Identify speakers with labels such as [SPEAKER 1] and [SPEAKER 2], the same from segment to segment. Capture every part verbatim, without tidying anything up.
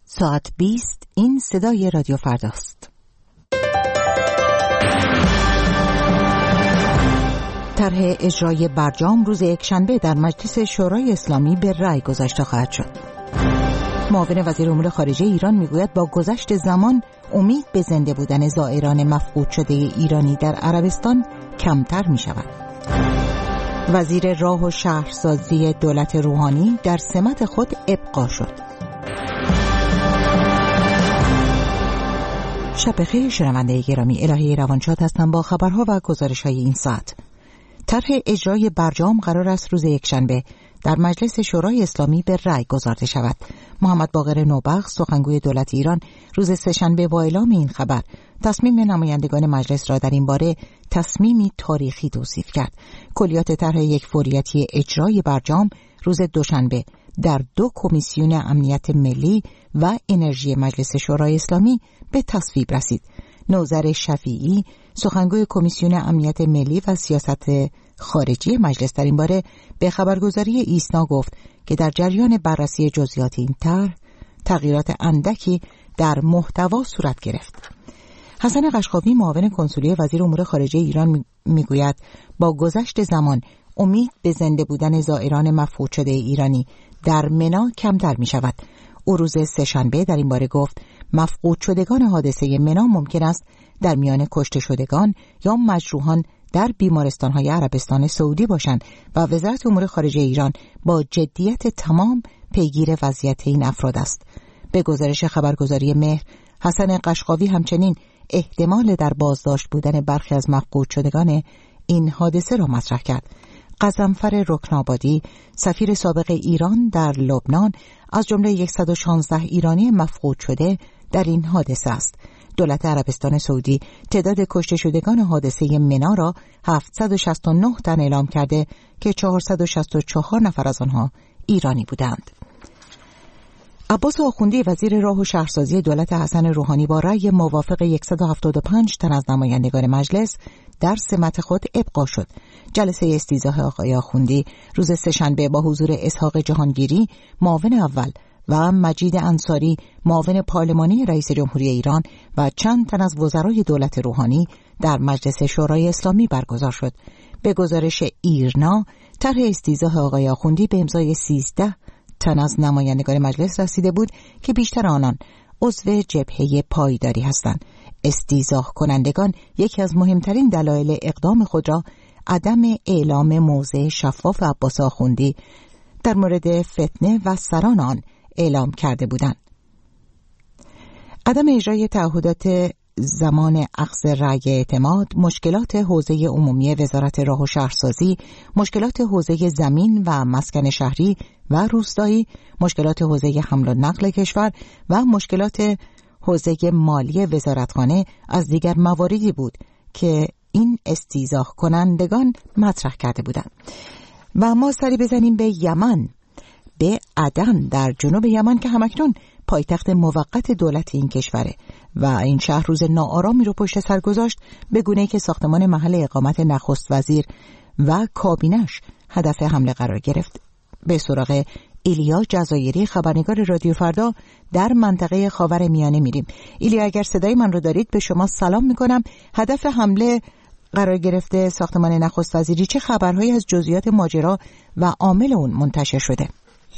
[SPEAKER 1] ساعت بیست این صدای رادیو فرداست. طرح اجرای برجام روز یکشنبه در مجلس شورای اسلامی به رأی گذاشته خواهد شد. معاون وزیر امور خارجه ایران میگوید با گذشت زمان امید به زنده بودن زائران مفقود شده ایرانی در عربستان کمتر می شود. وزیر راه و شهرسازی دولت روحانی در سمت خود ابقا شد. شب بخیر شنونده گرامی، الهه روانشاد هستم با خبرها و گزارش‌های این ساعت. طرح اجرای برجام قرار است روز یکشنبه در مجلس شورای اسلامی به رأی گذارده شود. محمد باقر نوبخت سخنگوی دولت ایران روز سه‌شنبه با اعلام این خبر تصمیم نمایندگان مجلس را در این باره تصمیمی تاریخی توصیف کرد. کلیات طرح یک فوریتی اجرای برجام روز دوشنبه در دو کمیسیون امنیت ملی و انرژی مجلس شورای اسلامی به تصویب رسید. نوذر شفیعی سخنگوی کمیسیون امنیت ملی و سیاست خارجی مجلس در این باره به خبرگزاری ایسنا گفت که در جریان بررسی جزئیات این طرح تغییرات اندکی در محتوا صورت گرفت. حسن قشقاوی معاون کنسولی وزیر امور خارجه ایران میگوید با گذشت زمان امید به زنده بودن زائران مفقود شده ایرانی در منا کمتر می شود. او روز سه‌شنبه در این باره گفت مفقود شدگان حادثه منا ممکن است در میان کشته شدگان یا مجروحان در بیمارستان‌های عربستان سعودی باشند و وزارت امور خارجه ایران با جدیت تمام پیگیر وضعیت این افراد است. به گزارش خبرگزاری مهر، حسن قشقاوی همچنین احتمال در بازداشت بودن برخی از مفقود شدگان این حادثه را مطرح کرد. قزنفر رکنابادی سفیر سابق ایران در لبنان از جمله صد و شانزده ایرانی مفقود شده در این حادثه است. دولت عربستان سعودی تعداد کشته شدگان حادثه منا را هفتصد و شصت و نه تن اعلام کرده که چهارصد و شصت و چهار نفر از آنها ایرانی بودند. عباس آخوندی وزیر راه و شهرسازی دولت حسن روحانی با رأی موافق صد و هفتاد و پنج تن از نمایندگان مجلس در سمت خود ابقا شد. جلسه استیضاح آقای آخوندی روز سه‌شنبه با حضور اسحاق جهانگیری معاون اول و مجید انصاری معاون پارلمانی رئیس جمهوری ایران و چند تن از وزرای دولت روحانی در مجلس شورای اسلامی برگزار شد. به گزارش ایرنا طرح استیضاح آقای آخوندی به امضای سیزده تن از نمایندگان مجلس رسیده بود که بیشتر آنان عضو جبهه پایداری هستند. استیضاح کنندگان یکی از مهمترین دلایل اقدام خود را عدم اعلام موضع شفاف عباس آخوندی در مورد فتنه و سران آن اعلام کرده بودند. عدم اجرای تعهدات زمان اخذ رأی اعتماد، مشکلات حوزه عمومی وزارت راه و شهرسازی، مشکلات حوزه زمین و مسکن شهری و روستایی، مشکلات حوزه حمل و نقل کشور و مشکلات حوزه مالی وزارتخانه از دیگر مواردی بود که این استیضاح کنندگان مطرح کرده بودند. و ما سری بزنیم به یمن، به عدن در جنوب یمن که همکنون پایتخت موقت دولت این کشوره و این شهر روز ناآرامی رو پشت سر گذاشت به گونه‌ای که ساختمان محل اقامت نخست وزیر و کابینش هدف حمله قرار گرفت. به سراغ ایلیا جزایری خبرنگار رادیو فردا در منطقه خاورمیانه میریم. ایلیا اگر صدای من رو دارید به شما سلام میکنم. هدف حمله قرار گرفته ساختمان نخست وزیری، چه خبرهایی از جزئیات ماجرا و عامل اون منتشر شده؟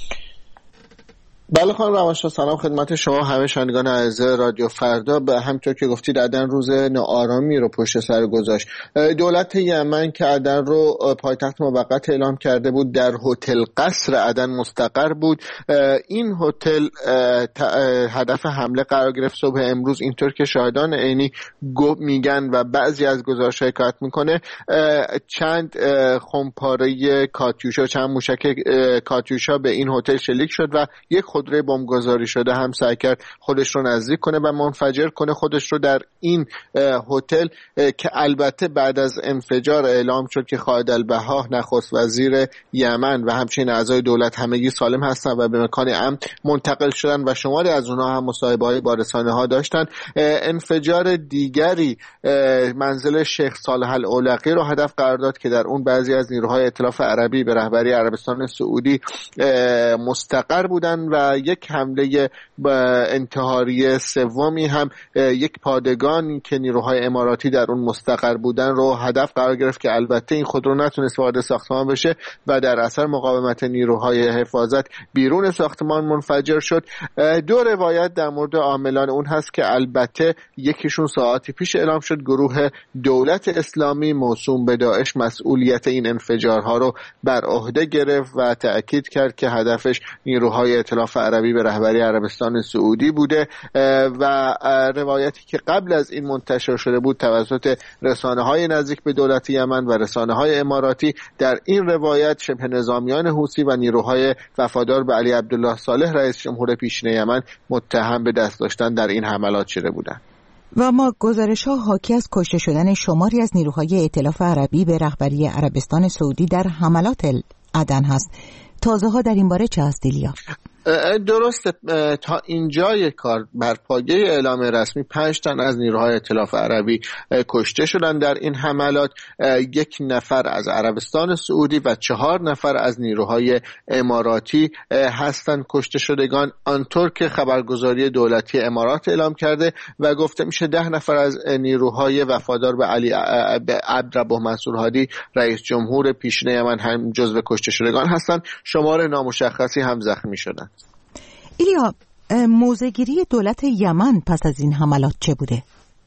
[SPEAKER 2] بله خانم روانشناس، سلام خدمت شما همه شنوندگان عزیز رادیو فردا. به همونطور که گفتید عدن روز ناآرامی رو پشت سر گذاشت. دولت یمن که عدن رو پایتخت موقت اعلام کرده بود در هتل قصر عدن مستقر بود. این هتل هدف حمله قرار گرفت صبح امروز، اینطور که شاهدان عینی میگن و بعضی از گزارش‌ها حکایت میکنه. چند خمپاره کاتیوشا، چند موشک کاتیوشا به این هتل شلیک شد و یک خودروی بمبگذاری شده هم سعی کرد خودش رو نزدیک کنه و منفجر کنه خودش رو در این هتل که البته بعد از انفجار اعلام شد که خالد البها نخست وزیر یمن و همچنین اعضای دولت همگی سالم هستن و به مکان امن منتقل شدن و شماری از اونها هم مصاحبه‌های با رسانه‌ها داشتن. انفجار دیگری منزل شیخ صالح الاولقی رو هدف قرار داد که در اون بعضی از نیروهای ائتلاف عربی به رهبری عربستان سعودی مستقر بودن و و یک حمله انتحاری سومی هم یک پادگان که نیروهای اماراتی در اون مستقر بودن رو هدف قرار گرفت که البته این خودرو نتونست وارد ساختمان بشه و در اثر مقاومت نیروهای حفاظت بیرون ساختمان منفجر شد. دو روایت در مورد عاملان اون هست که البته یکیشون ساعتی پیش اعلام شد گروه دولت اسلامی موسوم به داعش مسئولیت این انفجارها رو بر عهده گرفت و تأکید کرد که هدفش نیروهای ائتلاف عربی به رهبری عربستان سعودی بوده و روایتی که قبل از این منتشر شده بود توسط رسانه‌های نزدیک به دولت یمن و رسانه‌های اماراتی در این روایت شبه نظامیان حوثی و نیروهای وفادار به علی عبدالله صالح رئیس جمهور پیشین یمن متهم به دست داشتن در این حملات شده بودند.
[SPEAKER 1] و ما گزارش‌ها حاکی از کشته شدن شماری از نیروهای ائتلاف عربی به رهبری عربستان سعودی در حملات عدن هست. تازه‌ها در این باره چه هست ایلیا؟
[SPEAKER 2] درسته، تا اینجای کار بر پایه اعلام رسمی پنج تن از نیروهای ائتلاف عربی کشته شدن در این حملات، یک نفر از عربستان سعودی و چهار نفر از نیروهای اماراتی هستند کشته شدگان، آنطور که خبرگزاری دولتی امارات اعلام کرده و گفته میشه ده نفر از نیروهای وفادار به علی به عبدالربه منصور هادی رئیس جمهور پیشین یمن هم جزو کشته شدگان هستند، شمار نامشخصی هم زخمی شدند.
[SPEAKER 1] ایلیا، موضع‌گیری دولت یمن پس از این حملات چه بوده؟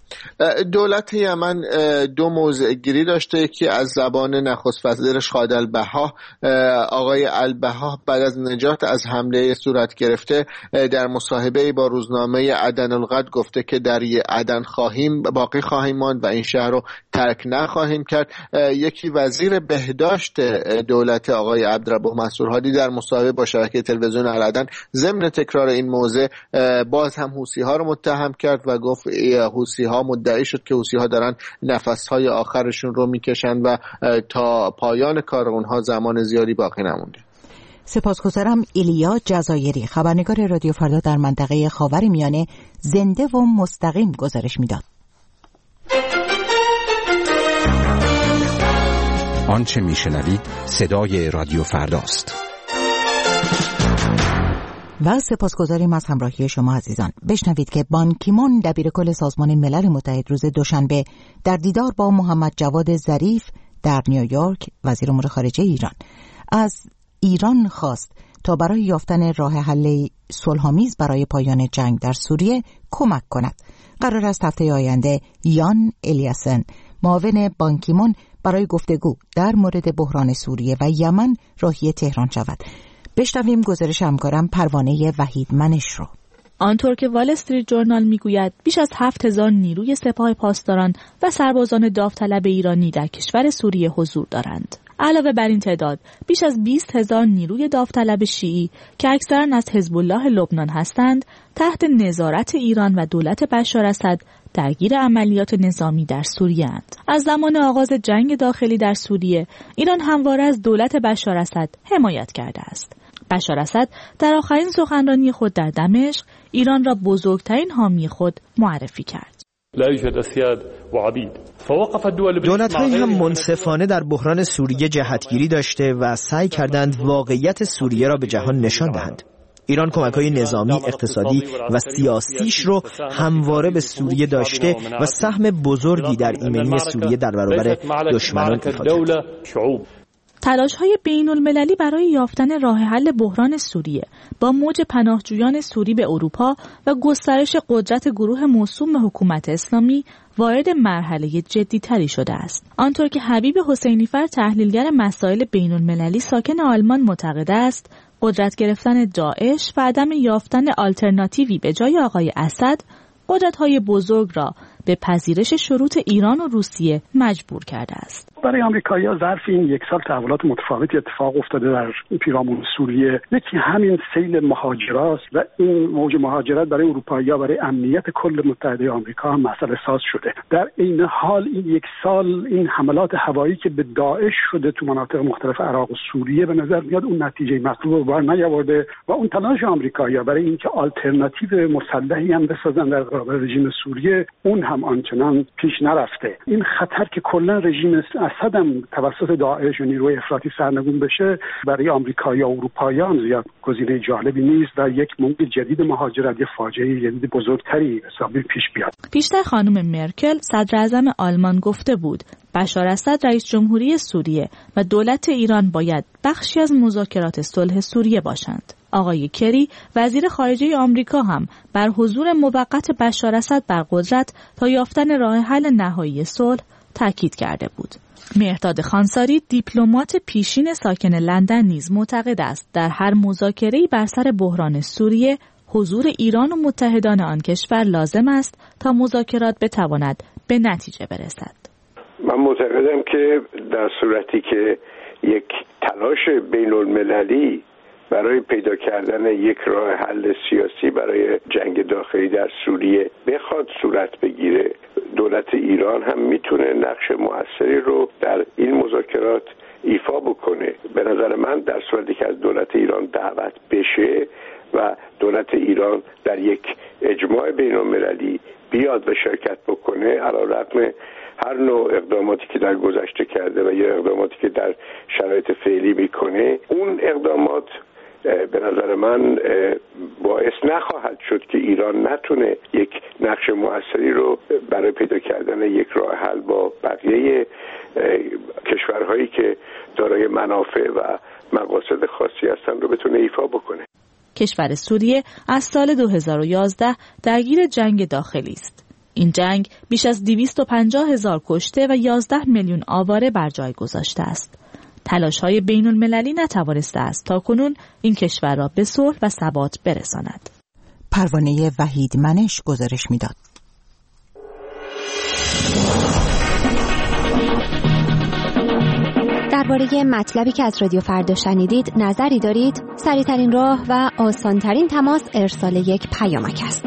[SPEAKER 2] دولت یمن دو موضع‌گیری داشته که از زبان نخست وزیرش خالد البها، آقای البها بعد از نجات از حمله صورت گرفته در مصاحبه با روزنامه عدن الغد گفته که در عدن خواهیم باقی خواهیم ماند و این شهر رو ترک نخواهیم کرد. یکی وزیر بهداشت دولت آقای عبدالربه منصور هادی در مصاحبه با شبکه تلویزیون العدن ضمن تکرار این موضع باز هم حوثی‌ها رو متهم کرد و گفت حوثی‌ها مدعی شد که حوثی‌ها دارن نفس‌های آخرشون رو میکشن و تا پایان کار اونها زمان زیادی باقی نمونده.
[SPEAKER 1] سپاسگزارم. ایلیا جزایری، خبرنگار رادیو فردا در منطقه خاورمیانه، زنده و مستقیم گزارش میداد.
[SPEAKER 3] آنچه میشنوید صدای رادیو فرداست.
[SPEAKER 1] و سپاسگزاریم از همراهی شما عزیزان. بشنوید که بان کی مون دبیرکل سازمان ملل متحد روز دوشنبه در دیدار با محمد جواد ظریف در نیویورک وزیر امور خارجه ایران از ایران خواست تا برای یافتن راه حل صلح‌آمیز برای پایان جنگ در سوریه کمک کند. قرار است هفته آینده یان الیاسن معاون بان کی مون برای گفتگو در مورد بحران سوریه و یمن راهی تهران شود. بشنویم گزارش همکارم پروانه وحیدمنش رو.
[SPEAKER 4] آنطور که وال استریت جورنال میگوید بیش از هفت هزار نیروی سپاه پاسداران و سربازان داوطلب ایرانی در کشور سوریه حضور دارند. علاوه بر این تعداد بیش از بیست هزار نیروی داوطلب شیعی که اکثرا از حزب الله لبنان هستند تحت نظارت ایران و دولت بشار اسد درگیر عملیات نظامی در سوریه اند. از زمان آغاز جنگ داخلی در سوریه ایران همواره از دولت بشار اسد حمایت کرده است. بشار اسد در آخرین سخنرانی خود در دمشق ایران را بزرگترین حامی خود معرفی کرد.
[SPEAKER 5] دولت‌هایی هم منصفانه در بحران سوریه جهتگیری داشته و سعی کردند واقعیت سوریه را به جهان نشان دهند. ایران کمک‌های نظامی، اقتصادی و سیاسیش رو همواره به سوریه داشته و سهم بزرگی در ایمنی سوریه در برابر دشمنان ایفا کرده.
[SPEAKER 4] تلاش‌های بین‌المللی برای یافتن راه حل بحران سوریه با موج پناهجویان سوری به اروپا و گسترش قدرت گروه موسوم به حکومت اسلامی وارد مرحله جدی‌تری شده است. آنطور که حبیب حسینیفر تحلیلگر مسائل بین‌المللی ساکن آلمان معتقد است، قدرت گرفتن داعش و عدم یافتن آلترناتیوی به جای آقای اسد قدرت‌های بزرگ را به پذیرش شروط ایران و روسیه مجبور کرده است.
[SPEAKER 6] برای آمریکایی‌ها ظرف این یک سال تحولات متفاوتی اتفاق افتاده در پیرامون سوریه. یکی همین سیل مهاجرات و این موج مهاجرت برای اروپایی‌ها برای امنیت کل متحده آمریکا هم مسئله ساز شده. در این حال این یک سال این حملات هوایی که به داعش شده تو مناطق مختلف عراق و سوریه به نظر میاد اون نتیجه مطلوب رو بر نیاورده و اون تلاش آمریکایی‌ها برای اینکه آلترناتیو مسلحی هم بسازن در برابر رژیم سوریه اون هم آنچنان پیش نرفته. این خطر که کلا رژیم اسد هم توسط داعش و نیروی افراطی سرنگون بشه برای آمریکایی و اروپاییان زیاد گزینه جالبی نیست و یک موج جدید مهاجرت، یک فاجعه جدید بزرگتری حسابی پیش بیاد.
[SPEAKER 4] پیشتر خانم مرکل صدر اعظم آلمان گفته بود بشار اسد رئیس جمهوری سوریه و دولت ایران باید بخشی از مذاکرات صلح سوریه باشند. آقای کری وزیر خارجه آمریکا هم بر حضور موقت بشار اسد بر قدرت تا یافتن راه حل نهایی صلح تاکید کرده بود. مهرداد خانساری دیپلمات پیشین ساکن لندن نیز معتقد است در هر مذاکره‌ای بر سر بحران سوریه حضور ایران و متحدان آن کشور لازم است تا مذاکرات بتواند به نتیجه برسد.
[SPEAKER 7] من معتقدم که در صورتی که یک تلاش بین المللی برای پیدا کردن یک راه حل سیاسی برای جنگ داخلی در سوریه بخواد صورت بگیره، دولت ایران هم میتونه نقش مؤثری رو در این مذاکرات ایفا بکنه. به نظر من در صورتی که از دولت ایران دعوت بشه و دولت ایران در یک اجماع بین المللی بیاد و شرکت بکنه، علیرغم هر نوع اقداماتی که در گذشته کرده و یا اقداماتی که در شرایط فعلی میکنه، اون اقدامات به نظر من باعث نخواهد شد که ایران نتونه یک نقش موثری رو برای پیدا کردن یک راه حل با بقیه کشورهایی که دارای منافع و مقاصد خاصی هستن رو بتونه ایفا بکنه.
[SPEAKER 4] کشور سوریه از سال دو هزار و یازده درگیر جنگ داخلی است. این جنگ بیش از دویست و پنجاه هزار کشته و یازده میلیون آواره بر جای گذاشته است. تلاش‌های بین المللی نتوانسته است تا کنون این کشور را به صلح و ثبات برساند.
[SPEAKER 1] پروانه وحید منش گزارش می‌داد.
[SPEAKER 8] درباره مطلبی که از رادیو فردا شنیدید نظری دارید؟ سریع‌ترین راه و آسان‌ترین تماس ارسال یک پیامک است.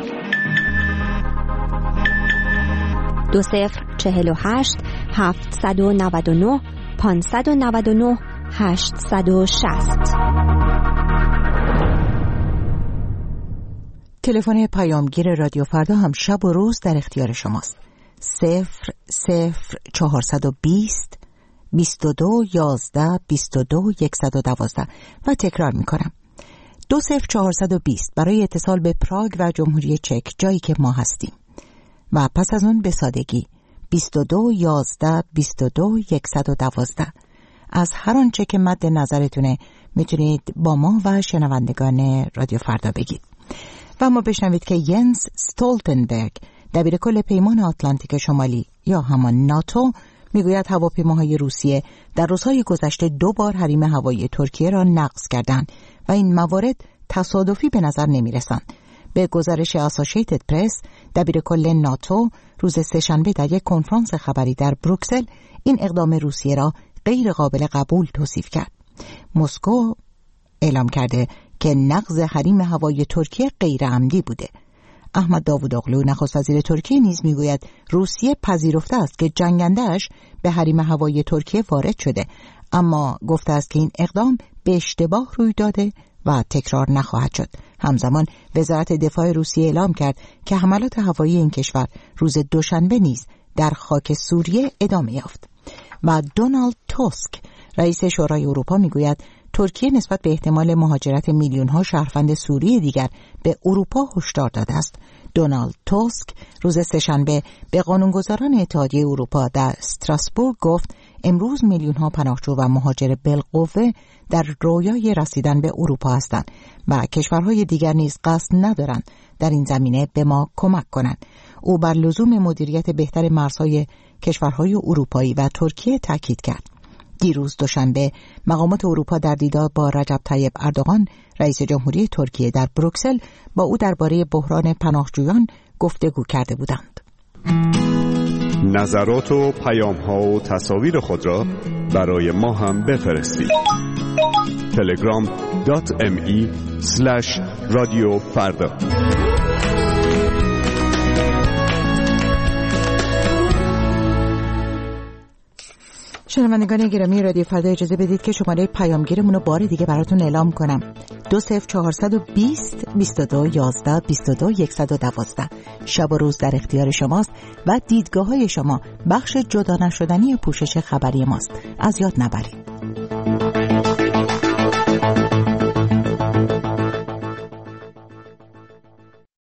[SPEAKER 8] دو صفر چهل و هشت هفتصد و نود و نه پانصد و نود و نه هشتصد و شصت.
[SPEAKER 1] تلفن پیامگیر رادیو فردا هم شب و روز در اختیار شماست. صفر صفر چهارصد و بیست بیست و دو یازده بیست و دو یکصد و دوازده و تکرار می کنم دو صفر چهارصد و بیست برای اتصال به پراگ و جمهوری چک جایی که ما هستیم و پس از اون به سادگی بیست و دو یازده بیست و دو یکصد و دوازده. از هر آنچه که مد نظرتونه میتونید با ما و شنوندگان رادیو فردا بگید. و ما بشنوید که ینس ستولتنبرگ دبیر کل پیمان آتلانتیک شمالی یا همان ناتو میگوید هواپیماهای روسیه در روزهای گذشته دو بار حریم هوایی ترکیه را نقض کردند و این موارد تصادفی به نظر نمیرسند. به گزارش اسوسییتد پرس، دبیر کل ناتو روز سه‌شنبه در یک کنفرانس خبری در بروکسل این اقدام روسیه را غیر قابل قبول توصیف کرد. مسکو اعلام کرده که نقض حریم هوایی ترکیه غیر عمدی بوده. احمد داوودوغلو نخست وزیر ترکیه نیز میگوید روسیه پذیرفته است که جنگنده‌اش به حریم هوایی ترکیه وارد شده، اما گفته است که این اقدام به اشتباه روی داده و تکرار نخواهد شد. همزمان وزارت دفاع روسیه اعلام کرد که حملات هوایی این کشور روز دوشنبه نیز در خاک سوریه ادامه یافت. و دونالد توسک رئیس شورای اروپا میگوید ترکیه نسبت به احتمال مهاجرت میلیون‌ها شهروند سوری دیگر به اروپا هشدار داده است. دونالد توسک روز سه‌شنبه به قانونگذاران اتحادیه اروپا در استراسبورگ گفت امروز میلیون‌ها پناهجو و مهاجر بالقوه در رویای رسیدن به اروپا هستند و کشورهای دیگر نیز قصد ندارند در این زمینه به ما کمک کنند. او بر لزوم مدیریت بهتر مرزهای کشورهای اروپایی و ترکیه تاکید کرد. دیروز دوشنبه مقامات اروپا در دیدار با رجب طیب اردوغان رئیس جمهوری ترکیه در بروکسل با او درباره بحران پناهجویان گفتگو کرده بودند.
[SPEAKER 9] نظرات و پیام‌ها و تصاویر خود را برای ما هم بفرستید. تلگرام دات ام ای سلش رادیو فردا.
[SPEAKER 1] شنوندگان گرامی رادیو فردا، اجازه بدید که شماره پیامگیرمون رو بار دیگه براتون اعلام کنم. دو صفر چهارصد و بیست بیست و دو یازده بیست و دو صد و دوازده. شب و روز در اختیار شماست و دیدگاه های شما بخش جدا نشدنی پوشش خبری ماست. از یاد نبرید.